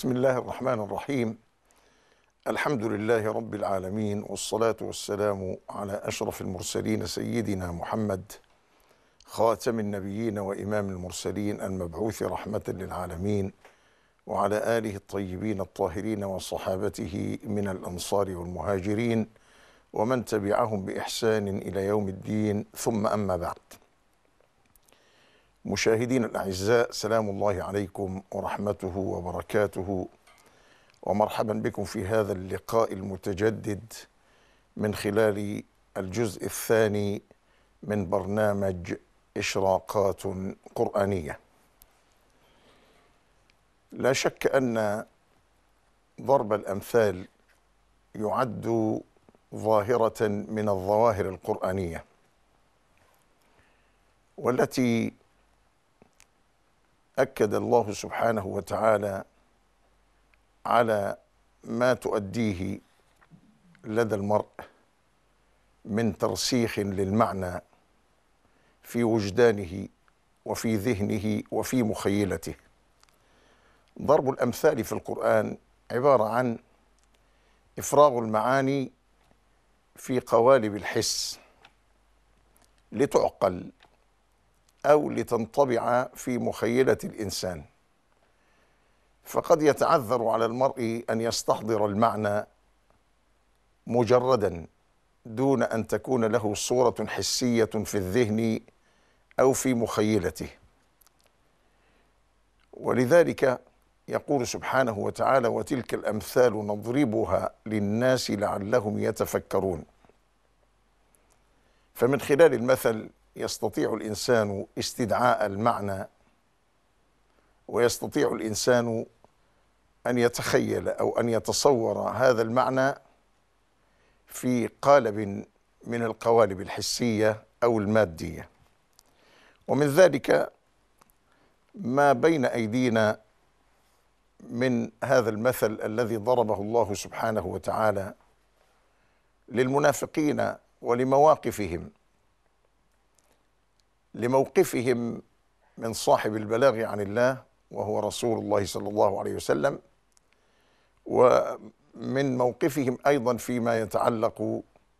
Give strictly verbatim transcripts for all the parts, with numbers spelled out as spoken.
بسم الله الرحمن الرحيم. الحمد لله رب العالمين، والصلاة والسلام على أشرف المرسلين سيدنا محمد خاتم النبيين وإمام المرسلين المبعوث رحمة للعالمين، وعلى آله الطيبين الطاهرين وصحابته من الأنصار والمهاجرين ومن تبعهم بإحسان إلى يوم الدين، ثم أما بعد. مشاهدين الأعزاء، سلام الله عليكم ورحمته وبركاته، ومرحبا بكم في هذا اللقاء المتجدد من خلال الجزء الثاني من برنامج إشراقات قرآنية. لا شك أن ضرب الأمثال يعد ظاهرة من الظواهر القرآنية، والتي أكد الله سبحانه وتعالى على ما تؤديه لدى المرء من ترسيخ للمعنى في وجدانه وفي ذهنه وفي مخيلته. ضرب الأمثال في القرآن عبارة عن إفراغ المعاني في قوالب الحس لتعقل أو لتنطبع في مخيلة الإنسان، فقد يتعذر على المرء أن يستحضر المعنى مجردا دون أن تكون له صورة حسية في الذهن أو في مخيلته. ولذلك يقول سبحانه وتعالى: وتلك الأمثال نضربها للناس لعلهم يتفكرون. فمن خلال المثل يستطيع الإنسان استدعاء المعنى، ويستطيع الإنسان أن يتخيل أو أن يتصور هذا المعنى في قالب من القوالب الحسية أو المادية. ومن ذلك ما بين أيدينا من هذا المثل الذي ضربه الله سبحانه وتعالى للمنافقين ولمواقفهم لموقفهم من صاحب البلاغ عن الله وهو رسول الله صلى الله عليه وسلم، ومن موقفهم أيضا فيما يتعلق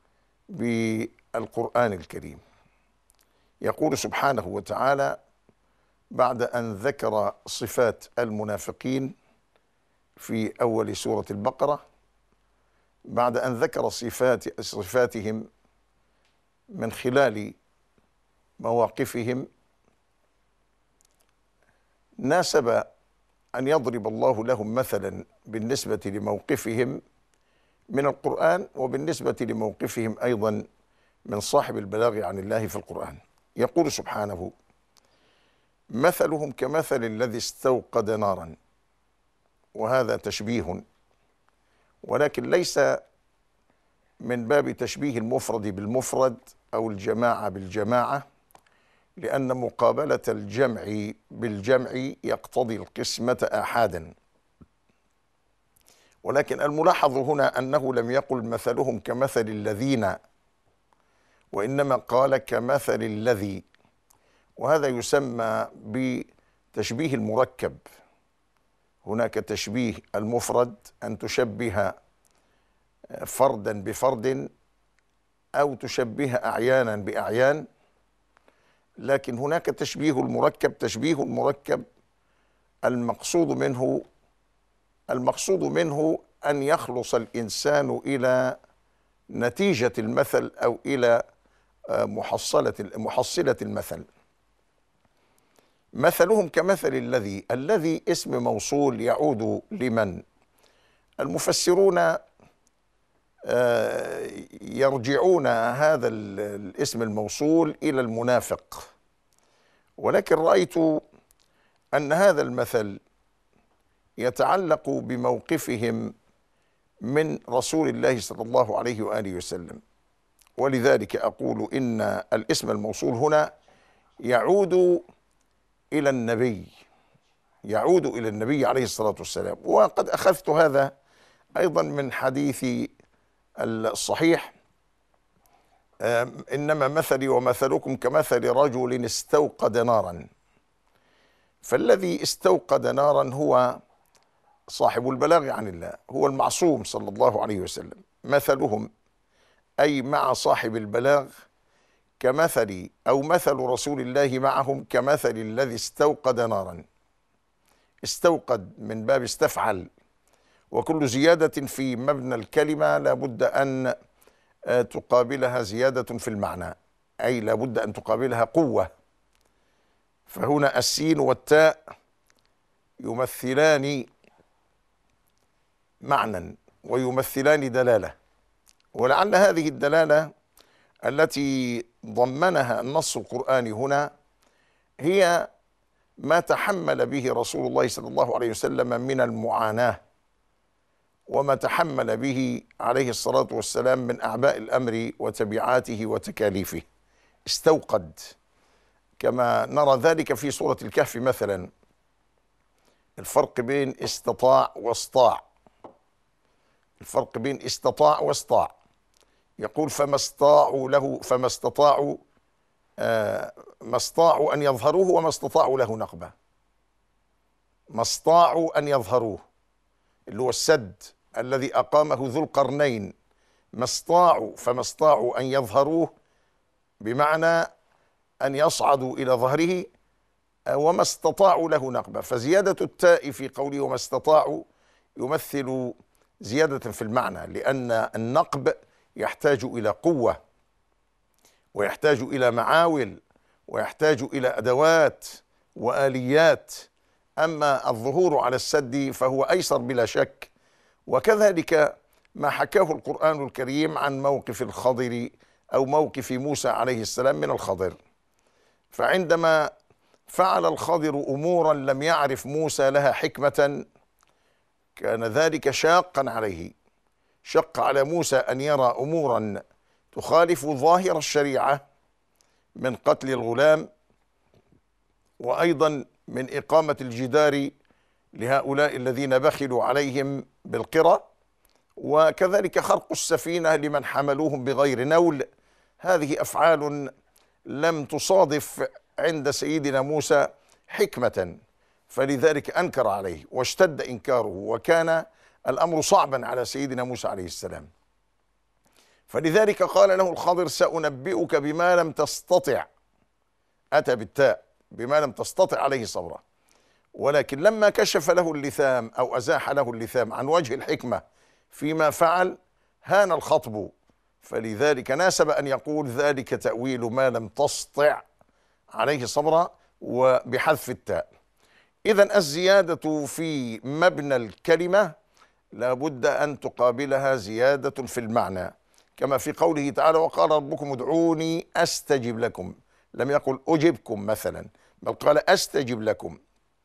بالقرآن الكريم. يقول سبحانه وتعالى بعد أن ذكر صفات المنافقين في أول سورة البقرة، بعد أن ذكر صفات صفاتهم من خلال مواقفهم، ناسب أن يضرب الله لهم مثلا بالنسبة لموقفهم من القرآن وبالنسبة لموقفهم أيضا من صاحب البلاغ عن الله في القرآن. يقول سبحانه: مثلهم كمثل الذي استوقد نارا. وهذا تشبيه، ولكن ليس من باب تشبيه المفرد بالمفرد أو الجماعة بالجماعة، لأن مقابلة الجمع بالجمع يقتضي القسمة آحادا. ولكن الملاحظ هنا أنه لم يقل مثلهم كمثل الذين، وإنما قال كمثل الذي، وهذا يسمى بتشبيه المركب. هناك تشبيه المفرد، أن تشبه فردا بفرد أو تشبه أعيانا بأعيان، لكن هناك تشبيه المركب. تشبيه المركب المقصود منه المقصود منه أن يخلص الإنسان إلى نتيجة المثل أو إلى محصلة محصلة المثل. مثلهم كمثل الذي، الذي اسم موصول يعود لمن؟ المفسرون يرجعون هذا الاسم الموصول إلى المنافق، ولكن رأيت أن هذا المثل يتعلق بموقفهم من رسول الله صلى الله عليه وآله وسلم، ولذلك أقول إن الاسم الموصول هنا يعود إلى النبي يعود إلى النبي عليه الصلاة والسلام. وقد أخذت هذا أيضا من حديث الصحيح: إنما مثلي ومثلكم كمثل رجل استوقد نارا. فالذي استوقد نارا هو صاحب البلاغ عن الله هو المعصوم صلى الله عليه وسلم، مثلهم أي مع صاحب البلاغ كمثل أو مثل رسول الله معهم كمثل الذي استوقد نارا. استوقد من باب استفعل، وكل زيادة في مبنى الكلمة لابد أن تقابلها زيادة في المعنى، أي لابد أن تقابلها قوة. فهنا السين والتاء يمثلان معنى ويمثلان دلالة، ولعل هذه الدلالة التي ضمنها النص القرآني هنا هي ما تحمل به رسول الله صلى الله عليه وسلم من المعاناة، وما تحمل به عليه الصلاة والسلام من أعباء الأمر وتبعاته وتكاليفه. استوقد، كما نرى ذلك في سورة الكهف مثلا. الفرق بين استطاع واستطاع، الفرق بين استطاع واستطاع، يقول فما استطاعوا له فما استطاعوا آه ما استطاعوا أن يظهروه وما استطاعوا له نقبة. ما استطاعوا أن يظهروه اللي هو السد الذي أقامه ذو القرنين، ما استطاعوا فما استطاعوا أن يظهروه بمعنى أن يصعدوا إلى ظهره، وما استطاعوا له نقبة. فزيادة التاء في قوله وما استطاعوا يمثل زيادة في المعنى، لأن النقب يحتاج إلى قوة ويحتاج إلى معاول ويحتاج إلى أدوات وآليات، أما الظهور على السد فهو أيسر بلا شك. وكذلك ما حكاه القرآن الكريم عن موقف الخضر أو موقف موسى عليه السلام من الخضر، فعندما فعل الخضر أمورا لم يعرف موسى لها حكمة كان ذلك شاقا عليه. شق على موسى أن يرى أمورا تخالف ظاهر الشريعة من قتل الغلام، وأيضا من إقامة الجدار لهؤلاء الذين بخلوا عليهم بالقرى، وكذلك خرق السفينة لمن حملوهم بغير نول. هذه أفعال لم تصادف عند سيدنا موسى حكمة، فلذلك أنكر عليه واشتد إنكاره، وكان الأمر صعبا على سيدنا موسى عليه السلام. فلذلك قال له الخضر سأنبئك بما لم تستطع، أتى بالتاء بما لم تستطع عليه صبرا. ولكن لما كشف له اللثام أو أزاح له اللثام عن وجه الحكمة فيما فعل هان الخطب، فلذلك ناسب أن يقول ذلك تأويل ما لم تستطع عليه صبرا وبحذف التاء. إذن الزيادة في مبنى الكلمة لابد أن تقابلها زيادة في المعنى، كما في قوله تعالى وقال ربكم ادعوني أستجب لكم. لم يقل أجبكم مثلا، بل قال أستجب لكم،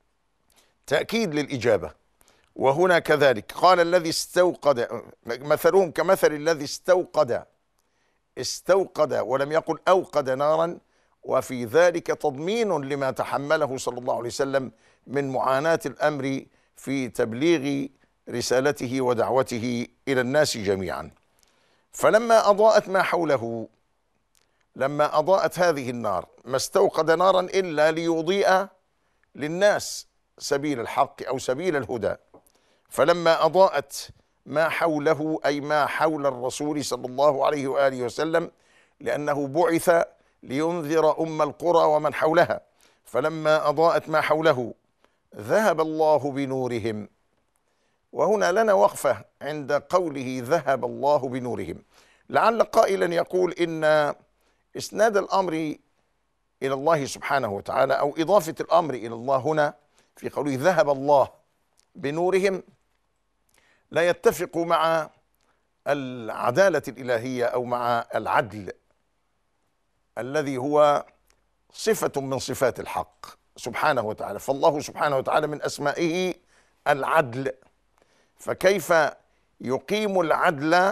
تأكيد للإجابة. وهنا كذلك قال الذي استوقد، مثلهم كمثل الذي استوقد، استوقد ولم يقل أوقد نارا، وفي ذلك تضمين لما تحمله صلى الله عليه وسلم من معاناة الأمر في تبليغ رسالته ودعوته إلى الناس جميعا. فلما أضاءت ما حوله، لما أضاءت هذه النار، ما استوقد نارا إلا ليضيء للناس سبيل الحق أو سبيل الهدى. فلما أضاءت ما حوله أي ما حول الرسول صلى الله عليه وآله وسلم، لأنه بعث لينذر أم القرى ومن حولها، فلما أضاءت ما حوله ذهب الله بنورهم. وهنا لنا وقفة عند قوله ذهب الله بنورهم، لعل قائلا يقول إن إسناد الأمر إلى الله سبحانه وتعالى أو إضافة الأمر إلى الله هنا في قوله ذهب الله بنورهم لا يتفق مع العدالة الإلهية أو مع العدل الذي هو صفة من صفات الحق سبحانه وتعالى. فالله سبحانه وتعالى من أسمائه العدل، فكيف يقيم العدل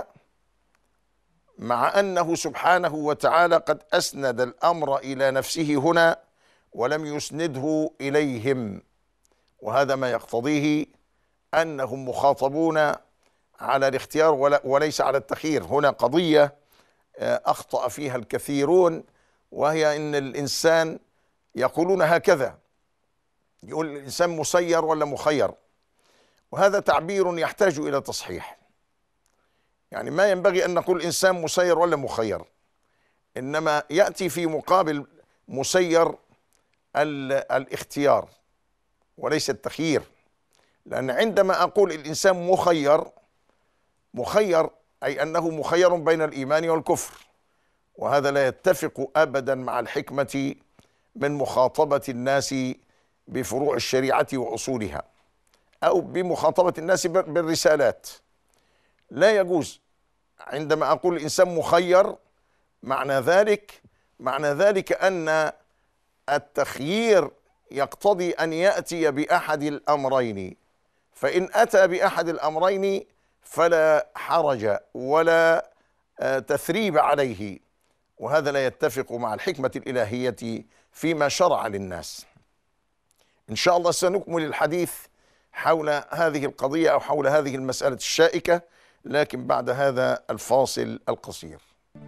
مع أنه سبحانه وتعالى قد أسند الأمر إلى نفسه هنا ولم يسنده إليهم؟ وهذا ما يقتضيه أنهم مخاطبون على الاختيار وليس على التخيير. هنا قضية أخطأ فيها الكثيرون، وهي أن الإنسان يقولون هكذا، يقول الإنسان مسير ولا مخير، وهذا تعبير يحتاج إلى تصحيح. يعني ما ينبغي أن نقول إنسان مسير ولا مخير، إنما يأتي في مقابل مسير الاختيار وليس التخيير. لأن عندما أقول الإنسان مخير، مخير أي أنه مخير بين الإيمان والكفر، وهذا لا يتفق أبدا مع الحكمة من مخاطبة الناس بفروع الشريعة وأصولها، أو بمخاطبة الناس بالرسالات. لا يجوز. عندما أقول الإنسان مخير، معنى ذلك معنى ذلك أن التخيير يقتضي أن يأتي بأحد الأمرين، فإن أتى بأحد الأمرين فلا حرج ولا تثريب عليه، وهذا لا يتفق مع الحكمة الإلهية فيما شرع للناس. إن شاء الله سنكمل الحديث حول هذه القضية أو حول هذه المسألة الشائكة، لكن بعد هذا الفاصل القصير.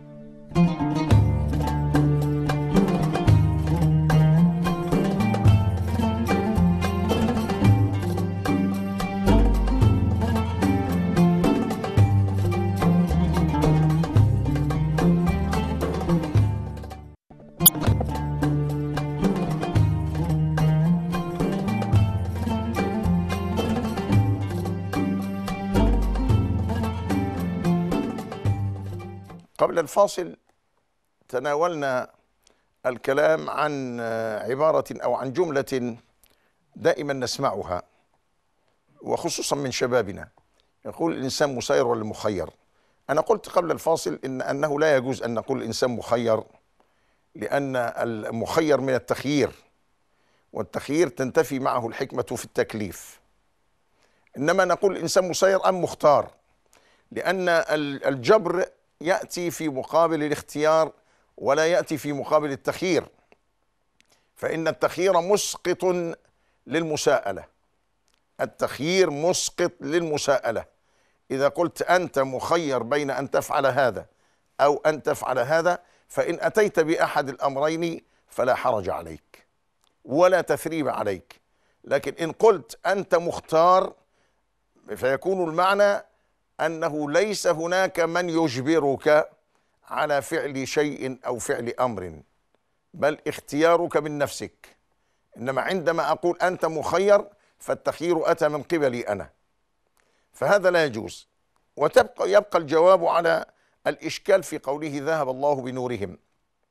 قبل الفاصل تناولنا الكلام عن عبارة أو عن جملة دائما نسمعها، وخصوصا من شبابنا، يقول الإنسان مسير ولا مخير. أنا قلت قبل الفاصل إن أنه لا يجوز أن نقول الإنسان مخير، لأن المخير من التخيير، والتخيير تنتفي معه الحكمة في التكليف. إنما نقول الإنسان مسير أم مختار، لأن الجبر يأتي في مقابل الاختيار ولا يأتي في مقابل التخيير، فإن التخيير مسقط للمساءلة. التخيير مسقط للمساءلة. إذا قلت أنت مخير بين أن تفعل هذا أو أن تفعل هذا، فإن أتيت بأحد الأمرين فلا حرج عليك ولا تثريب عليك. لكن إن قلت أنت مختار، فيكون المعنى أنه ليس هناك من يجبرك على فعل شيء أو فعل أمر، بل اختيارك من نفسك. إنما عندما أقول أنت مخير فالتخيير أتى من قبلي أنا، فهذا لا يجوز. وتبقى يبقى الجواب على الإشكال في قوله ذهب الله بنورهم.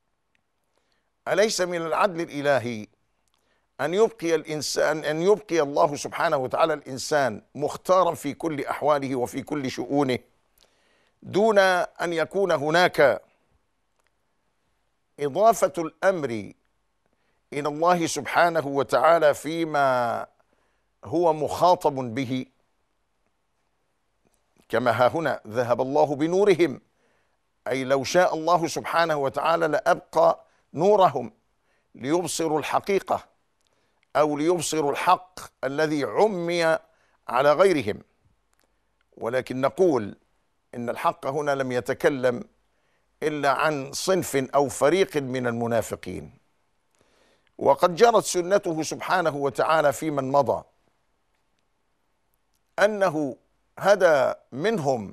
أليس من العدل الإلهي أن يبقي الإنسان أن يبقي الله سبحانه وتعالى الإنسان مختارا في كل أحواله وفي كل شؤونه، دون أن يكون هناك إضافة الأمر إلى الله سبحانه وتعالى فيما هو مخاطب به؟ كما ها هنا ذهب الله بنورهم، أي لو شاء الله سبحانه وتعالى لأبقى نورهم ليبصروا الحقيقة أو ليبصروا الحق الذي عمي على غيرهم. ولكن نقول إن الحق هنا لم يتكلم إلا عن صنف أو فريق من المنافقين، وقد جرت سنته سبحانه وتعالى في من مضى أنه هدى منهم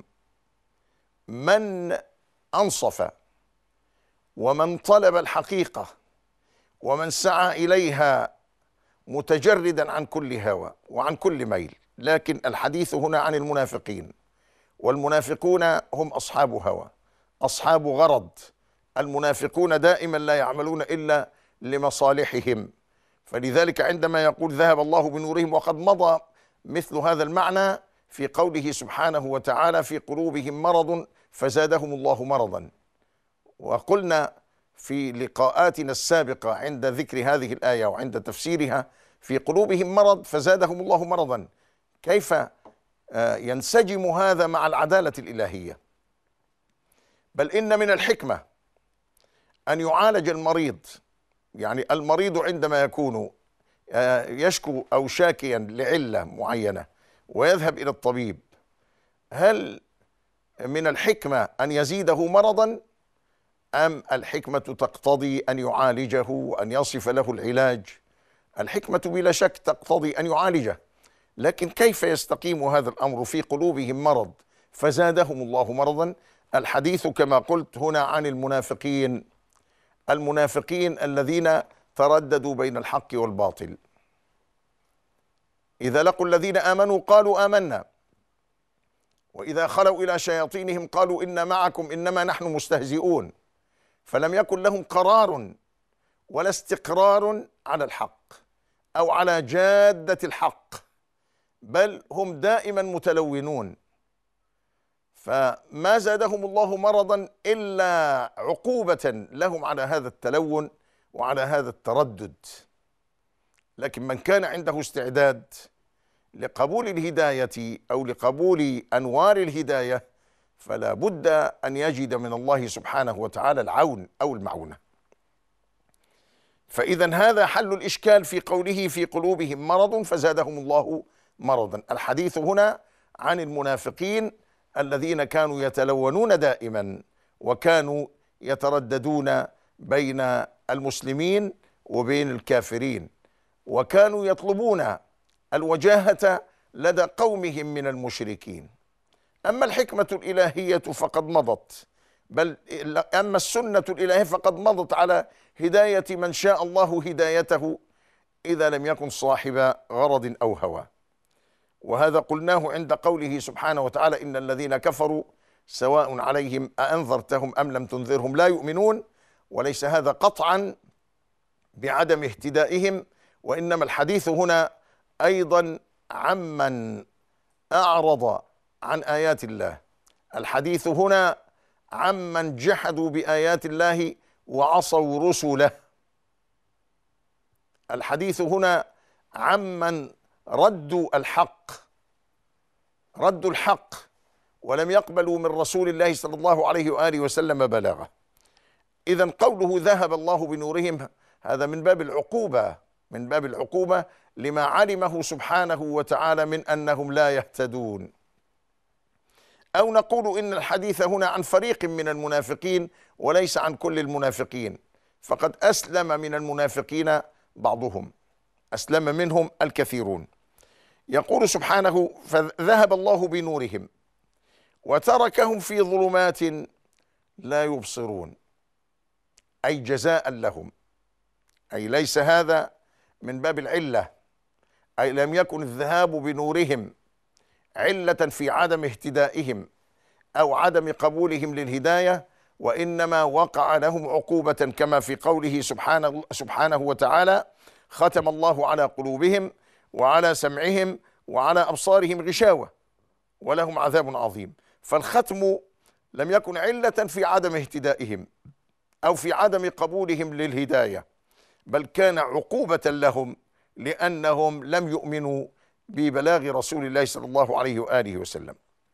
من أنصف، ومن طلب الحقيقة، ومن سعى إليها متجردا عن كل هوى وعن كل ميل. لكن الحديث هنا عن المنافقين، والمنافقون هم أصحاب هوى، أصحاب غرض. المنافقون دائما لا يعملون إلا لمصالحهم. فلذلك عندما يقول ذهب الله بنورهم، وقد مضى مثل هذا المعنى في قوله سبحانه وتعالى في قلوبهم مرض فزادهم الله مرضا. وقلنا في لقاءاتنا السابقة عند ذكر هذه الآية وعند تفسيرها في قلوبهم مرض فزادهم الله مرضا، كيف ينسجم هذا مع العدالة الإلهية؟ بل إن من الحكمة أن يعالج المريض. يعني المريض عندما يكون يشكو أو شاكيا لعلة معينة ويذهب إلى الطبيب، هل من الحكمة أن يزيده مرضا، أم الحكمة تقتضي أن يعالجه وأن يصف له العلاج؟ الحكمة بلا شك تقتضي أن يعالجه، لكن كيف يستقيم هذا الأمر في قلوبهم مرض فزادهم الله مرضا؟ الحديث كما قلت هنا عن المنافقين، المنافقين الذين ترددوا بين الحق والباطل. إذا لقوا الذين آمنوا قالوا آمنا، وإذا خلوا إلى شياطينهم قالوا إنا معكم إنما نحن مستهزئون. فلم يكن لهم قرار ولا استقرار على الحق أو على جادة الحق، بل هم دائما متلونون. فما زادهم الله مرضا إلا عقوبة لهم على هذا التلون وعلى هذا التردد. لكن من كان عنده استعداد لقبول الهداية أو لقبول أنوار الهداية فلا بد أن يجد من الله سبحانه وتعالى العون أو المعونة. فإذا هذا حل الإشكال في قوله في قلوبهم مرض فزادهم الله مرضا. الحديث هنا عن المنافقين الذين كانوا يتلونون دائما وكانوا يترددون بين المسلمين وبين الكافرين، وكانوا يطلبون الوجاهة لدى قومهم من المشركين. أما الحكمة الإلهية فقد مضت، بل أما السنة الإلهية فقد مضت على هداية من شاء الله هدايته إذا لم يكن صاحب غرض أو هوى. وهذا قلناه عند قوله سبحانه وتعالى إن الذين كفروا سواء عليهم أأنذرتهم أم لم تنذرهم لا يؤمنون. وليس هذا قطعا بعدم اهتدائهم، وإنما الحديث هنا أيضا عمن أعرض عن آيات الله، الحديث هنا عمن جحدوا بآيات الله وعصوا رسله، الحديث هنا عمن ردوا الحق ردوا الحق ولم يقبلوا من رسول الله صلى الله عليه وآله وسلم بلاغه. إذن قوله ذهب الله بنورهم هذا من باب العقوبة من باب العقوبة لما علمه سبحانه وتعالى من أنهم لا يهتدون. أو نقول إن الحديث هنا عن فريق من المنافقين وليس عن كل المنافقين، فقد أسلم من المنافقين بعضهم، أسلم منهم الكثيرون. يقول سبحانه فذهب الله بنورهم وتركهم في ظلمات لا يبصرون، أي جزاء لهم، أي ليس هذا من باب العلة، أي لم يكن الذهاب بنورهم علة في عدم اهتدائهم أو عدم قبولهم للهداية، وإنما وقع لهم عقوبة كما في قوله سبحانه, سبحانه وتعالى ختم الله على قلوبهم وعلى سمعهم وعلى أبصارهم غشاوة ولهم عذاب عظيم. فالختم لم يكن علة في عدم اهتدائهم أو في عدم قبولهم للهداية، بل كان عقوبة لهم لأنهم لم يؤمنوا ببلاغ رسول الله صلى الله عليه وآله وسلم.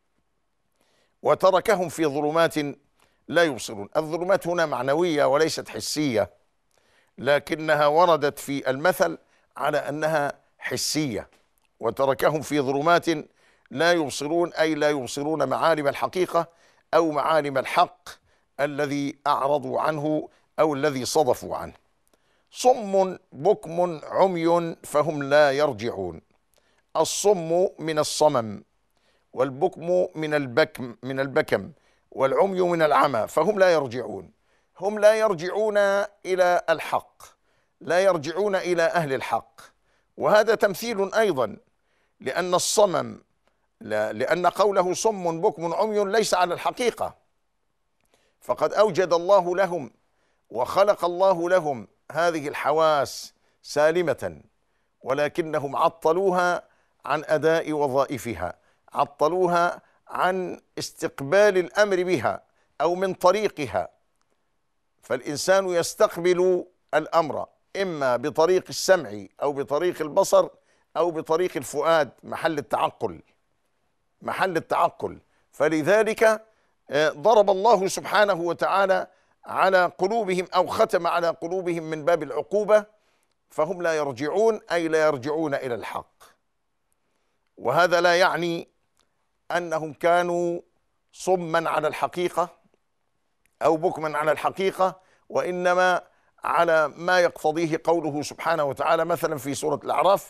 وتركهم في ظلمات لا يبصرون، الظلمات هنا معنوية وليست حسية، لكنها وردت في المثل على أنها حسية. وتركهم في ظلمات لا يبصرون أي لا يبصرون معالم الحقيقة أو معالم الحق الذي أعرضوا عنه أو الذي صدفوا عنه. صم بكم عمي فهم لا يرجعون. الصم من الصمم، والبكم من البكم من البكم، والعمي من العمى، فهم لا يرجعون. هم لا يرجعون إلى الحق، لا يرجعون إلى أهل الحق. وهذا تمثيل أيضا، لأن الصمم لا لأن قوله صم بكم عمي ليس على الحقيقة، فقد أوجد الله لهم وخلق الله لهم هذه الحواس سالمة، ولكنهم عطلوها عن أداء وظائفها، عطلوها عن استقبال الأمر بها أو من طريقها. فالإنسان يستقبل الأمر إما بطريق السمع أو بطريق البصر أو بطريق الفؤاد، محل التعقل محل التعقل. فلذلك ضرب الله سبحانه وتعالى على قلوبهم أو ختم على قلوبهم من باب العقوبة، فهم لا يرجعون أي لا يرجعون إلى الحق. وهذا لا يعني أنهم كانوا صما على الحقيقة أو بكما على الحقيقة، وإنما على ما يقتضيه قوله سبحانه وتعالى مثلا في سورة الأعراف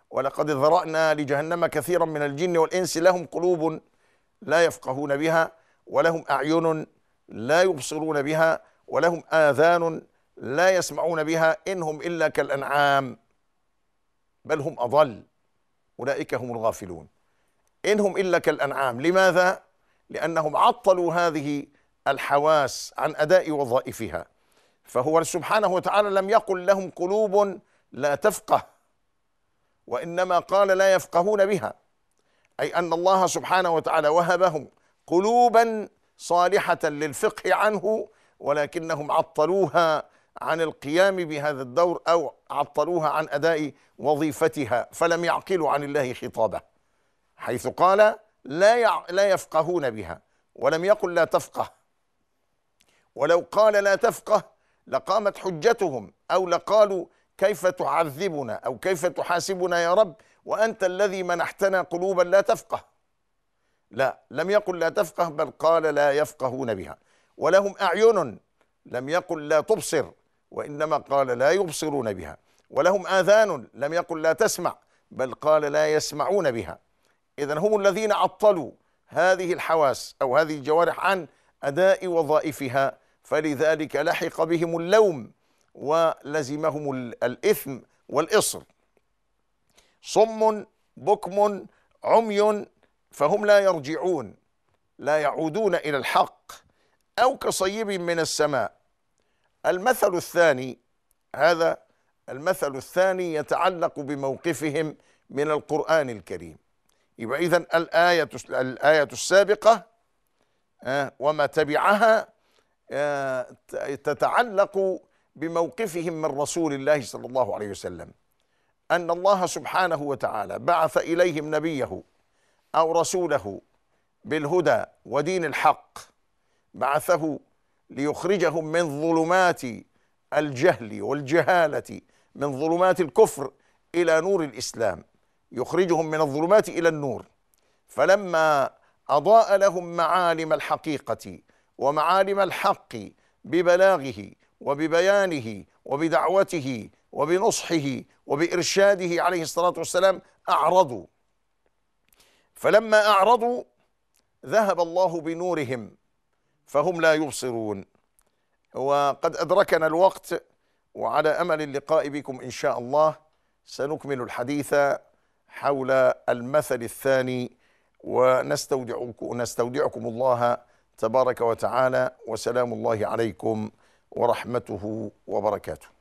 ولقد ذرأنا لجهنم كثيرا من الجن والإنس لهم قلوب لا يفقهون بها ولهم أعين لا يبصرون بها ولهم آذان لا يسمعون بها إنهم إلا كالأنعام بل هم أضل أولئك هم الغافلون. إنهم إلا كالأنعام. لماذا؟ لأنهم عطلوا هذه الحواس عن أداء وظائفها. فهو سبحانه وتعالى لم يقل لهم قلوب لا تفقه، وإنما قال لا يفقهون بها، أي أن الله سبحانه وتعالى وهبهم قلوبا صالحة للفقه عنه، ولكنهم عطلوها عن القيام بهذا الدور أو عطلوها عن أداء وظيفتها، فلم يعقلوا عن الله خطابه، حيث قال لا يع... لا يفقهون بها، ولم يقل لا تفقه. ولو قال لا تفقه لقامت حجتهم، أو لقالوا كيف تعذبنا أو كيف تحاسبنا يا رب وأنت الذي منحتنا قلوبا لا تفقه. لا، لم يقل لا تفقه، بل قال لا يفقهون بها. ولهم أعين، لم يقل لا تبصر، وإنما قال لا يبصرون بها. ولهم آذان، لم يقل لا تسمع، بل قال لا يسمعون بها. إذن هم الذين عطلوا هذه الحواس أو هذه الجوارح عن أداء وظائفها، فلذلك لحق بهم اللوم ولزمهم الإثم والإصر. صم بكم عمي فهم لا يرجعون، لا يعودون إلى الحق، أو كصيب من السماء. المثل الثاني، هذا المثل الثاني يتعلق بموقفهم من القرآن الكريم. يبقى إذن الآية الآية السابقة وما تبعها تتعلق بموقفهم من رسول الله صلى الله عليه وسلم، أن الله سبحانه وتعالى بعث إليهم نبيه أو رسوله بالهدى ودين الحق، بعثه ليخرجهم من ظلمات الجهل والجهالة، من ظلمات الكفر إلى نور الإسلام، يخرجهم من الظلمات إلى النور. فلما أضاء لهم معالم الحقيقة ومعالم الحق ببلاغه وببيانه وبدعوته وبنصحه وبإرشاده عليه الصلاة والسلام، أعرضوا. فلما أعرضوا ذهب الله بنورهم فهم لا يبصرون. وقد أدركنا الوقت، وعلى أمل اللقاء بكم إن شاء الله سنكمل الحديث حول المثل الثاني، ونستودعكم نستودعكم الله تبارك وتعالى، وسلام الله عليكم ورحمته وبركاته.